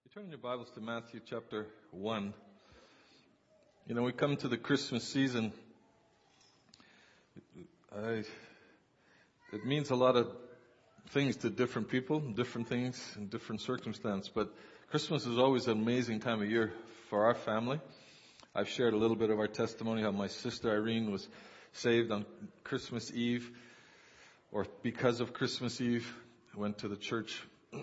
You turn your Bibles to Matthew chapter 1. You know, we come to the Christmas season. It means a lot of things to different people, different things in different circumstances. But Christmas is always an amazing time of year for our family. I've shared a little bit of our testimony, how my sister Irene was saved on Christmas Eve, or because of Christmas Eve. I went to the church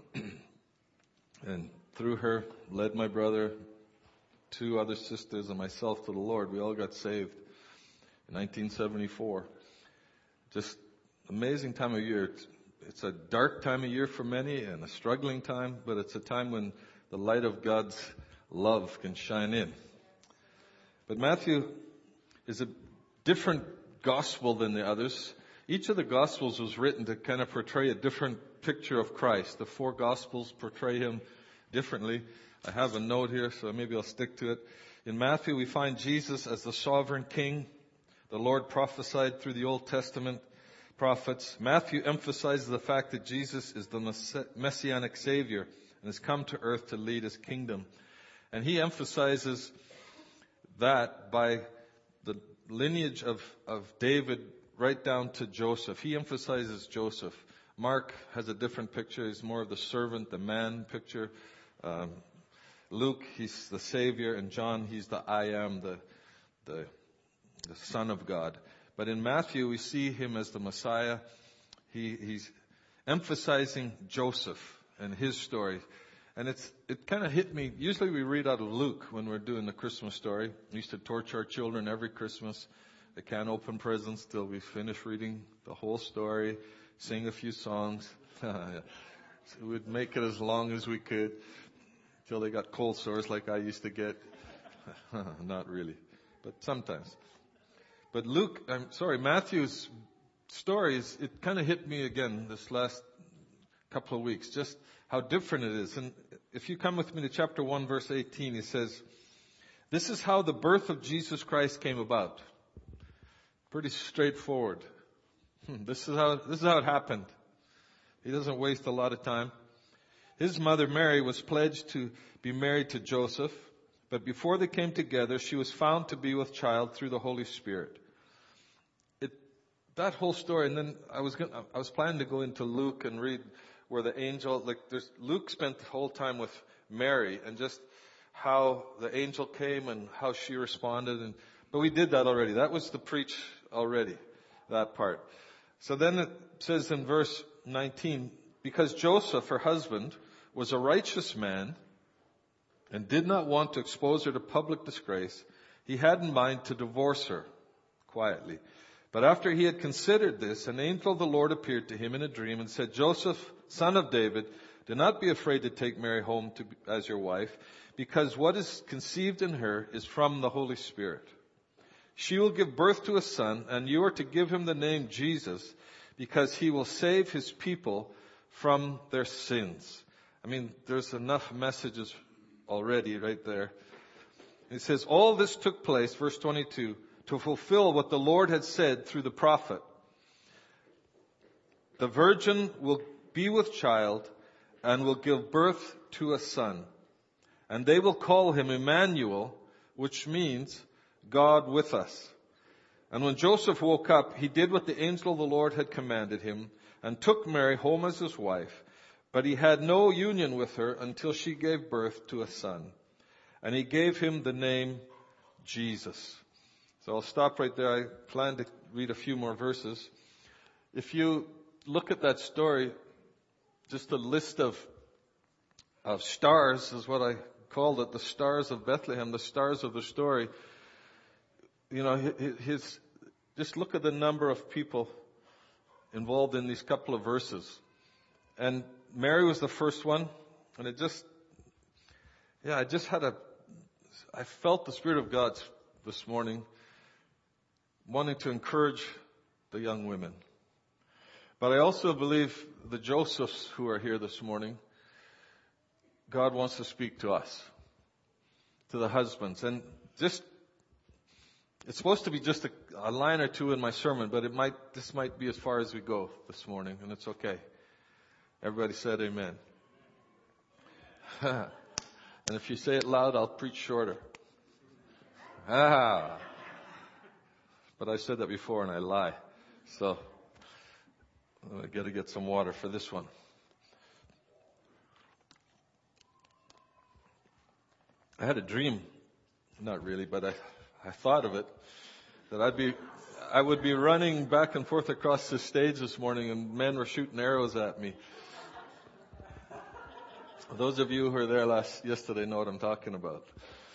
and through her led my brother, two other sisters, and myself to the Lord. We all got saved in 1974. Just amazing time of year. It's a dark time of year for many and a struggling time, but it's a time when the light of God's love can shine in. But Matthew is a different gospel than the others. Each of the gospels was written to kind of portray a different picture of Christ. The four gospels portray him differently. I have a note here, so maybe I'll stick to it. In Matthew, we find Jesus as the sovereign king. The Lord prophesied through the Old Testament prophets. Matthew emphasizes the fact that Jesus is the messianic savior and has come to earth to lead his kingdom. And he emphasizes that by the lineage of David right down to Joseph. He emphasizes Joseph. Mark has a different picture. He's more of the servant, the man picture. Luke, he's the Savior, and John, he's the I am, the Son of God. But in Matthew, we see him as the Messiah. He's emphasizing Joseph and his story. And it kind of hit me. Usually we read out of Luke when we're doing the Christmas story. We used to torture our children every Christmas. They can't open presents till we finish reading the whole story, sing a few songs. So we'd make it as long as we could till they got cold sores like I used to get. Not really, but sometimes. But Matthew's stories, it kind of hit me again this last couple of weeks, just how different it is. And if you come with me to chapter 1, verse 18, he says, "This is how the birth of Jesus Christ came about." Pretty straightforward. This is how it happened. He doesn't waste a lot of time. His mother Mary was pledged to be married to Joseph, but before they came together, she was found to be with child through the Holy Spirit. That whole story, and then I was planning to go into Luke and read where the angel, Luke spent the whole time with Mary and just how the angel came and how she responded, but we did that already. That was the preach already, that part. So then it says in verse 19, because Joseph, her husband, was a righteous man and did not want to expose her to public disgrace, he had in mind to divorce her quietly. But after he had considered this, an angel of the Lord appeared to him in a dream and said, "Joseph, son of David, do not be afraid to take Mary home as your wife, because what is conceived in her is from the Holy Spirit. She will give birth to a son, and you are to give him the name Jesus, because he will save his people from their sins." I mean, there's enough messages already right there. It says, all this took place, verse 22, to fulfill what the Lord had said through the prophet. The virgin will be with child and will give birth to a son. And they will call him Emmanuel, which means God with us. And when Joseph woke up, he did what the angel of the Lord had commanded him and took Mary home as his wife. But he had no union with her until she gave birth to a son. And he gave him the name Jesus. So I'll stop right there. I plan to read a few more verses. If you look at that story, just a list of stars is what I called it, the stars of Bethlehem, the stars of the story. You know, just look at the number of people involved in these couple of verses. And Mary was the first one, and I felt the Spirit of God this morning wanting to encourage the young women. But I also believe the Josephs who are here this morning, God wants to speak to us, to the husbands. And it's supposed to be just a line or two in my sermon, but this might be as far as we go this morning, and it's okay. Everybody said amen. And if you say it loud, I'll preach shorter. Ah. But I said that before and I lie. So I got to get some water for this one. I had a dream, not really, but I thought of it, that I would be running back and forth across the stage this morning and men were shooting arrows at me. Those of you who were there yesterday know what I'm talking about.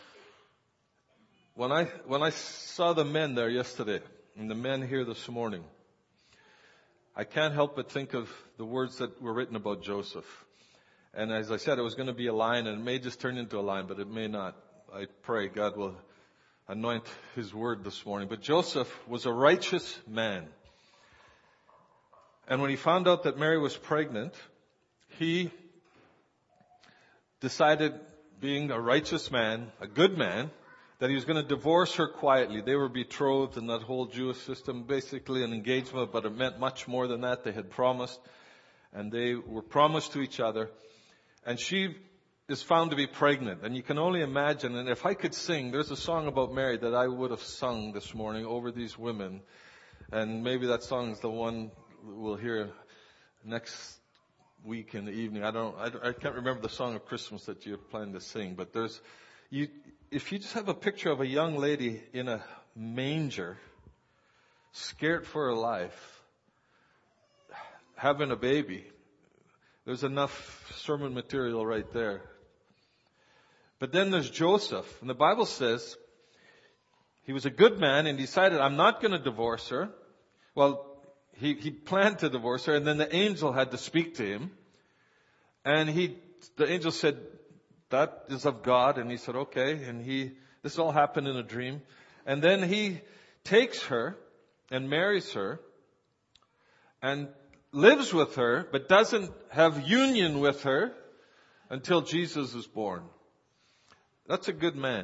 When I saw the men there yesterday and the men here this morning, I can't help but think of the words that were written about Joseph. And as I said, it was going to be a line, and it may just turn into a line, but it may not. I pray God will anoint His word this morning. But Joseph was a righteous man. And when he found out that Mary was pregnant, he decided, being a righteous man, a good man, that he was going to divorce her quietly. They were betrothed in that whole Jewish system, basically an engagement, but it meant much more than that. They had promised, and they were promised to each other. And she is found to be pregnant. And you can only imagine, and if I could sing, there's a song about Mary that I would have sung this morning over these women. And maybe that song is the one we'll hear next week in the evening. I can't remember the song of Christmas that you're planning to sing, but if you just have a picture of a young lady in a manger, scared for her life, having a baby, there's enough sermon material right there. But then there's Joseph, and the Bible says he was a good man and decided, I'm not going to divorce her. Well, he planned to divorce her, and then the angel had to speak to him. And the angel said, that is of God. And he said, okay. And this all happened in a dream. And then he takes her and marries her and lives with her, but doesn't have union with her until Jesus is born. That's a good man.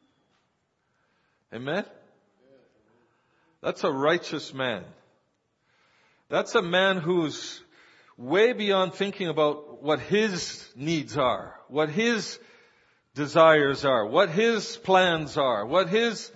Amen? That's a righteous man. That's a man who's way beyond thinking about what his needs are, what his desires are, what his plans are, what his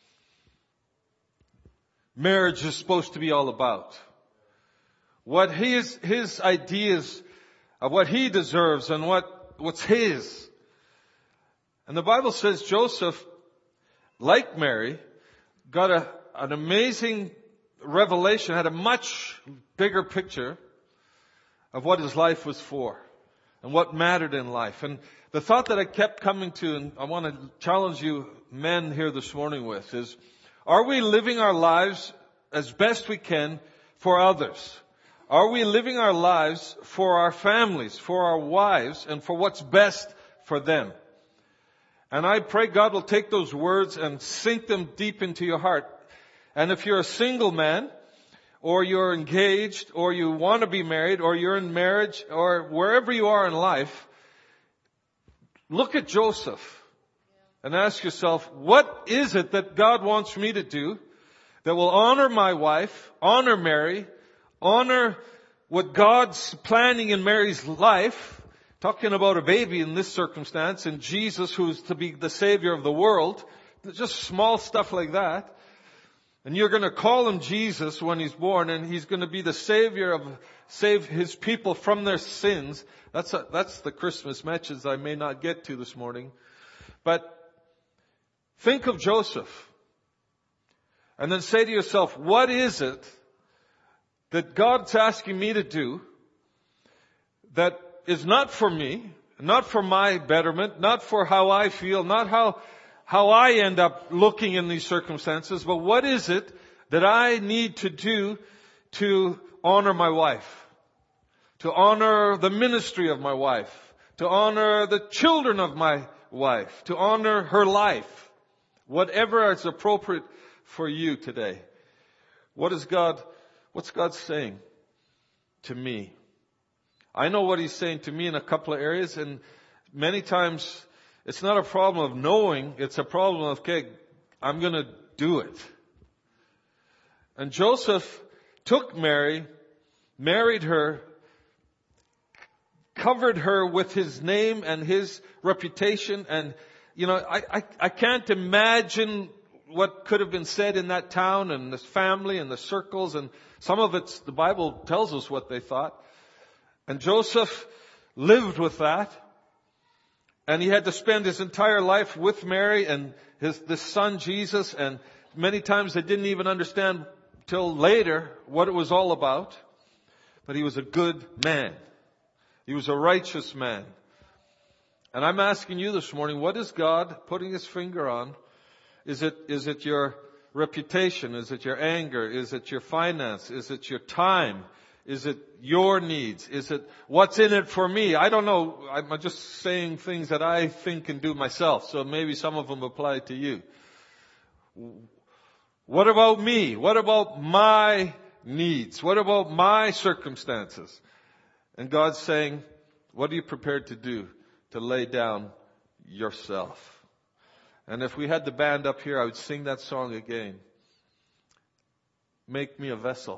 marriage is supposed to be all about, what his ideas of what he deserves and what's his. And the Bible says Joseph, like Mary, got an amazing revelation, had a much bigger picture of what his life was for and what mattered in life. And the thought that I kept coming to, and I want to challenge you men here this morning with, is, are we living our lives as best we can for others? Are we living our lives for our families, for our wives, and for what's best for them? And I pray God will take those words and sink them deep into your heart. And if you're a single man, or you're engaged, or you want to be married, or you're in marriage, or wherever you are in life, look at Joseph and ask yourself, what is it that God wants me to do that will honor my wife, honor Mary, honor what God's planning in Mary's life, talking about a baby in this circumstance, and Jesus who's to be the Savior of the world, just small stuff like that. And you're going to call him Jesus when he's born, and he's going to be the Savior save his people from their sins. That's the Christmas message I may not get to this morning. But think of Joseph. And then say to yourself, what is it that God's asking me to do that is not for me, not for my betterment, not for how I feel, not how I end up looking in these circumstances, but what is it that I need to do to honor my wife, to honor the ministry of my wife, to honor the children of my wife, to honor her life, whatever is appropriate for you today. What's God saying to me? I know what He's saying to me in a couple of areas, and many times it's not a problem of knowing, it's a problem of, okay, I'm going to do it. And Joseph took Mary, married her, covered her with his name and his reputation. And, I can't imagine what could have been said in that town and this family and the circles. And some of it's, the Bible tells us what they thought. And Joseph lived with that. And he had to spend his entire life with Mary and this son Jesus. And many times they didn't even understand till later what it was all about. But he was a good man. He was a righteous man. And I'm asking you this morning, what is God putting his finger on? Is it your reputation? Is it your anger? Is it your finance? Is it your time? Is it your needs? Is it what's in it for me? I don't know. I'm just saying things that I think and do myself. So maybe some of them apply to you. What about me? What about my needs? What about my circumstances? And God's saying, what are you prepared to do to lay down yourself? And if we had the band up here, I would sing that song again. Make me a vessel.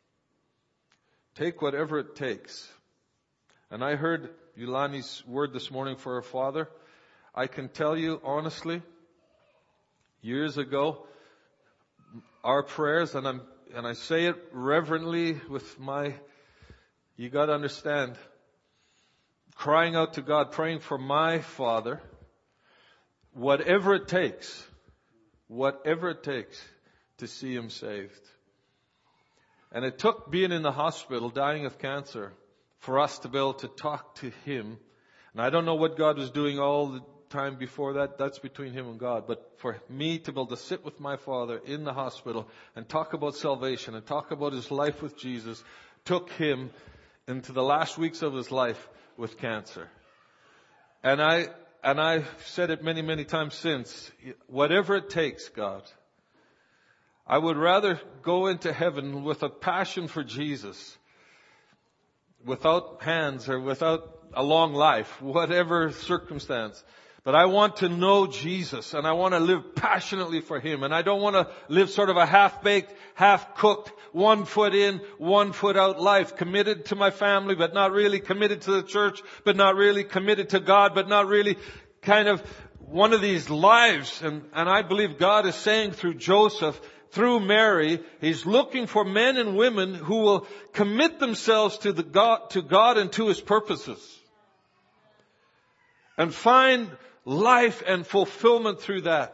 Take whatever it takes. And I heard Yulani's word this morning for her father. I can tell you honestly, years ago, our prayers, and I say it reverently with you got to understand, crying out to God, praying for my father, whatever it takes to see him saved. And it took being in the hospital, dying of cancer, for us to be able to talk to him. And I don't know what God was doing all the time before that. That's between him and God. But for me to be able to sit with my father in the hospital and talk about salvation and talk about his life with Jesus took him into the last weeks of his life with cancer. And I've said it many, many times since, whatever it takes, God, I would rather go into heaven with a passion for Jesus, without hands or without a long life, whatever circumstance. But I want to know Jesus, and I want to live passionately for him. And I don't want to live sort of a half-baked, half-cooked, 1 foot in, 1 foot out life, committed to my family, but not really committed to the church, but not really committed to God, but not really kind of one of these lives. And I believe God is saying through Joseph, through Mary, he's looking for men and women who will commit themselves to God and to his purposes. And find life and fulfillment through that.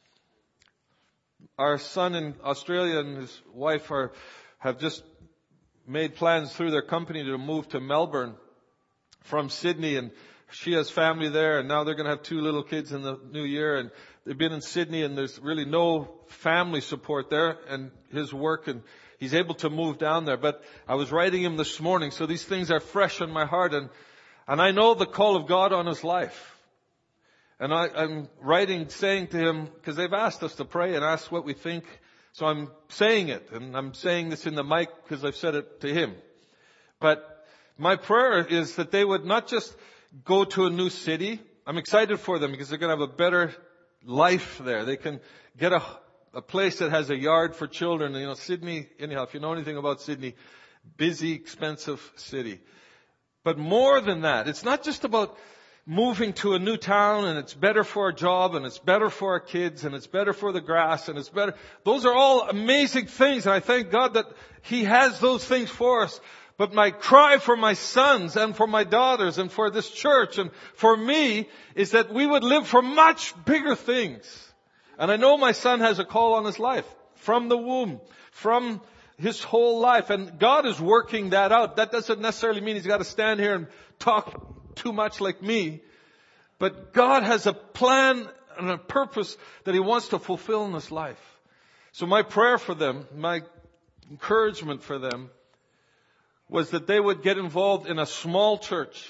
Our son in Australia and his wife have just made plans through their company to move to Melbourne from Sydney, and she has family there, and now they're going to have 2 little kids in the new year, and they've been in Sydney, and there's really no family support there, and his work, and he's able to move down there. But I was writing him this morning, so these things are fresh in my heart, and I know the call of God on his life. And I'm writing, saying to him, because they've asked us to pray and ask what we think. So I'm saying it, and I'm saying this in the mic because I've said it to him. But my prayer is that they would not just go to a new city. I'm excited for them because they're going to have a better life there. They can get a place that has a yard for children. Sydney, anyhow, if you know anything about Sydney, busy, expensive city. But more than that, it's not just about moving to a new town and it's better for our job and it's better for our kids and it's better for the grass and it's better. Those are all amazing things, and I thank God that he has those things for us. But my cry for my sons and for my daughters and for this church and for me is that we would live for much bigger things. And I know my son has a call on his life from the womb, from his whole life. And God is working that out. That doesn't necessarily mean he's got to stand here and talk too much like me. But God has a plan and a purpose that he wants to fulfill in his life. So my prayer for them, my encouragement for them, was that they would get involved in a small church.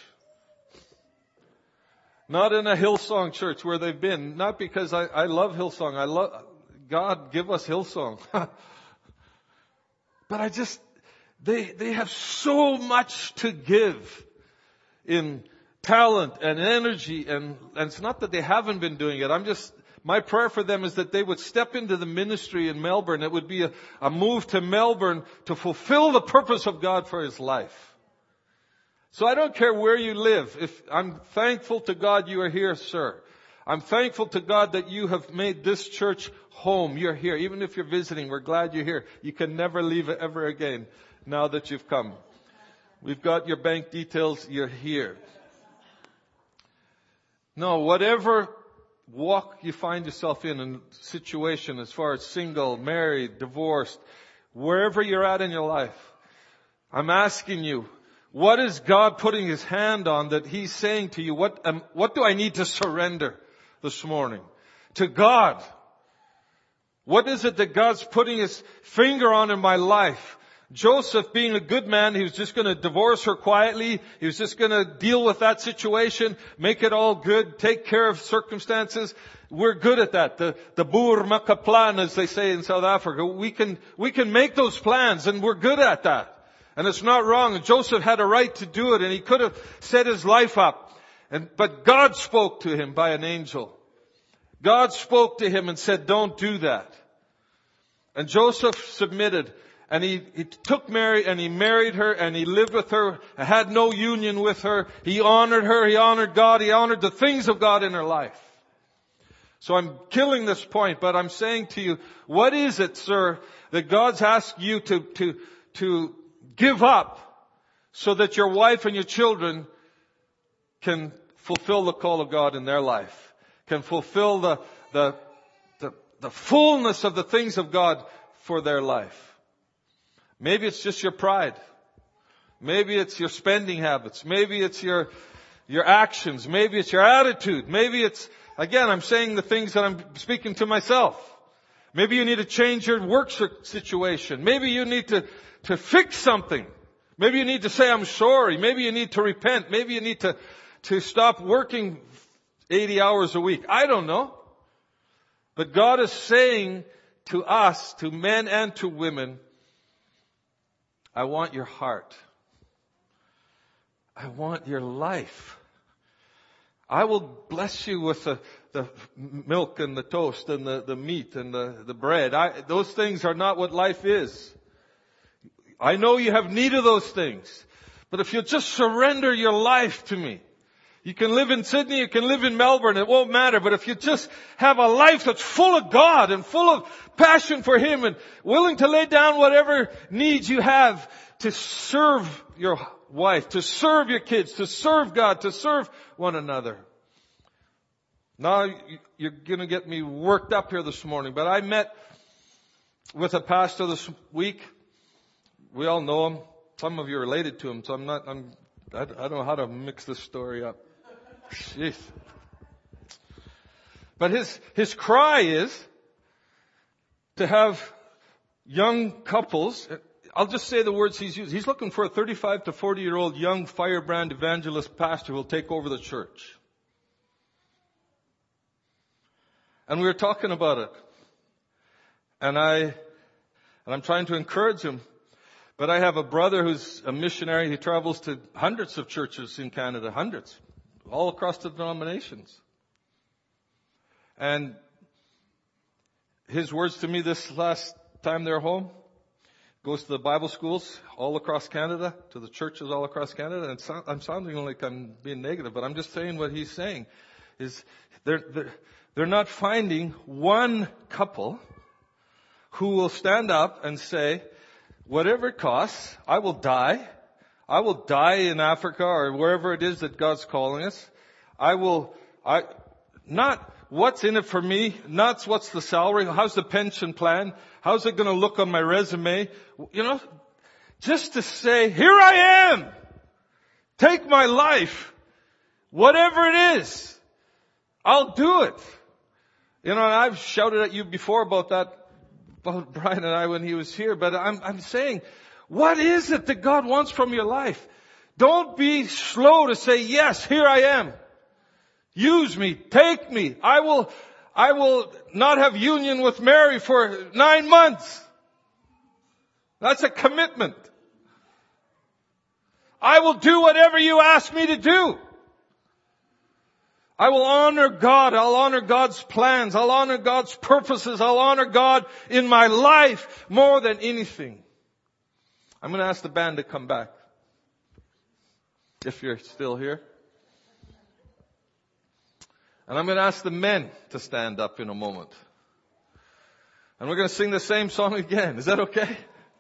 Not in a Hillsong church where they've been. Not because I love Hillsong. I love God, give us Hillsong. But they have so much to give in talent and energy, and it's not that they haven't been doing it. My prayer for them is that they would step into the ministry in Melbourne. It would be a move to Melbourne to fulfill the purpose of God for his life. So I don't care where you live. I'm thankful to God you are here, sir. I'm thankful to God that you have made this church home. You're here. Even if you're visiting, we're glad you're here. You can never leave it ever again now that you've come. We've got your bank details. You're here. No, whatever walk you find yourself in situation as far as single, married, divorced, wherever you're at in your life, I'm asking you, what is God putting His hand on that He's saying to you, what do I need to surrender this morning to God? What is it that God's putting His finger on in my life? Joseph, being a good man, he was just going to divorce her quietly. He was just going to deal with that situation, make it all good, take care of circumstances. We're good at that. The boer maak 'n plan, as they say in South Africa. We can make those plans, and we're good at that. And it's not wrong. And Joseph had a right to do it, and he could have set his life up. But God spoke to him by an angel. God spoke to him and said, don't do that. And Joseph submitted. And he took Mary and he married her and he lived with her, had no union with her. He honored her, he honored God, he honored the things of God in her life. So I'm killing this point, but I'm saying to you, what is it, sir, that God's asked you to give up so that your wife and your children can fulfill the call of God in their life, can fulfill the fullness of the things of God for their life? Maybe it's just your pride. Maybe it's your spending habits. Maybe it's your actions. Maybe it's your attitude. Maybe it's, again, I'm saying the things that I'm speaking to myself. Maybe you need to change your work situation. Maybe you need to fix something. Maybe you need to say, I'm sorry. Maybe you need to repent. Maybe you need to stop working 80 hours a week. I don't know. But God is saying to us, to men and to women, I want your heart. I want your life. I will bless you with the milk and the toast and the meat and the bread. Those things are not what life is. I know you have need of those things. But if you just surrender your life to me, you can live in Sydney, you can live in Melbourne, it won't matter. But if you just have a life that's full of God and full of passion for Him and willing to lay down whatever needs you have to serve your wife, to serve your kids, to serve God, to serve one another. Now you're going to get me worked up here this morning, but I met with a pastor this week. We all know him. Some of you are related to him, so I don't know how to mix this story up. Jeez. But his cry is to have young couples. I'll just say the words he's used. He's looking for a 35 to 40-year-old young firebrand evangelist pastor who will take over the church. And we were talking about it. And I'm trying to encourage him. But I have a brother who's a missionary. He travels to hundreds of churches in Canada, hundreds, all across the denominations. And his words to me this last time they're home, goes to the Bible schools all across Canada, to the churches all across Canada. And I'm sounding like I'm being negative, but I'm just saying what he's saying is they're not finding one couple who will stand up and say, whatever it costs, I will die. I will die in Africa or wherever it is that God's calling us. Not what's in it for me, not what's the salary, how's the pension plan, how's it going to look on my resume, just to say, here I am, take my life, whatever it is, I'll do it. And I've shouted at you before about that, about Brian and I when he was here, but I'm saying, what is it that God wants from your life? Don't be slow to say, yes, here I am. Use me, take me. I will not have union with Mary for 9 months. That's a commitment. I will do whatever you ask me to do. I will honor God. I'll honor God's plans. I'll honor God's purposes. I'll honor God in my life more than anything. I'm going to ask the band to come back. if you're still here. And I'm going to ask the men to stand up in a moment. And we're going to sing the same song again. Is that okay?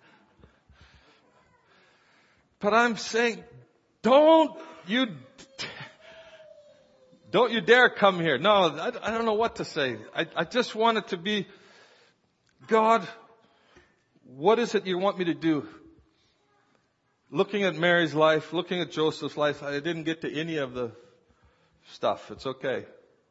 But I'm saying, don't you dare come here. No, I don't know what to say. I just want it to be, God, what is it you want me to do? Looking at Mary's life, looking at Joseph's life, I didn't get to any of the stuff. It's okay.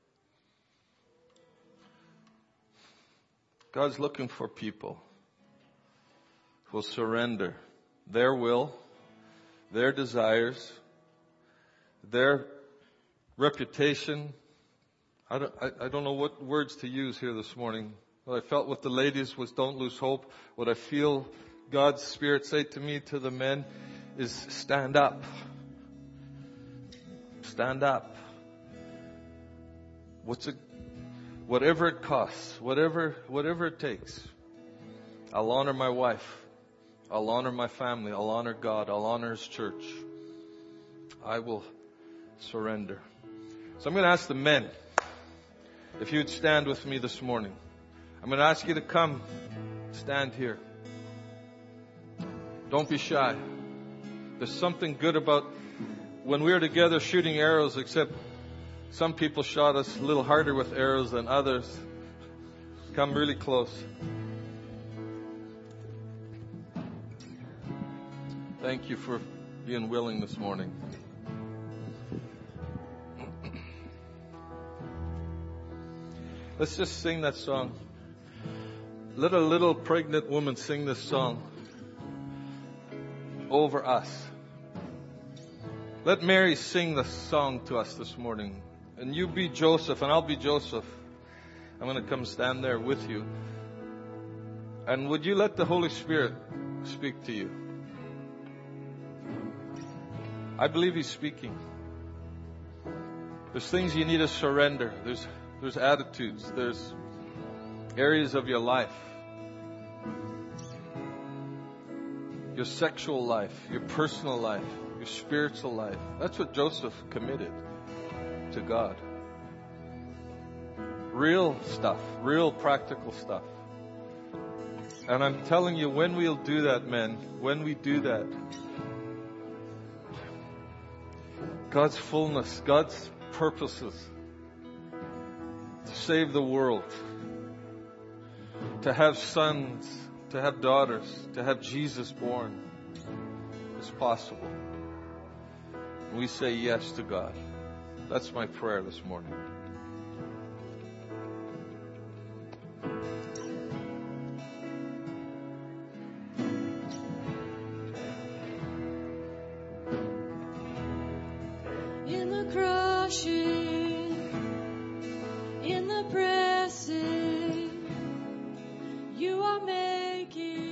God's looking for people who will surrender their will, their desires, their reputation. I don't know what words to use here this morning. What I felt with the ladies was don't lose hope. What I feel God's Spirit say to me, to the men, is stand up. Stand up. Whatever it costs, whatever it takes. I'll honor my wife. I'll honor my family. I'll honor God. I'll honor His church. I will surrender. So I'm going to ask the men if you would stand with me this morning. I'm going to ask you to come stand here. Don't be shy. There's something good about when we were together shooting arrows, except some people shot us a little harder with arrows than others. Come really close. Thank you for being willing this morning. Let's just sing that song. Let a little pregnant woman sing this song over us. Let Mary sing the song to us this morning. And you be Joseph, and I'll be Joseph. I'm going to come stand there with you. And would you let the Holy Spirit speak to you? I believe He's speaking. There's things you need to surrender. There's attitudes. There's areas of your life. Your sexual life, your personal life, your spiritual life. That's what Joseph committed to God. Real stuff, real practical stuff. And I'm telling you, when we'll do that, men, when we do that, God's fullness, God's purposes to save the world, to have sons, to have daughters, to have Jesus born is possible. We say yes to God. That's my prayer this morning. In the crushing, in the pressing, you are making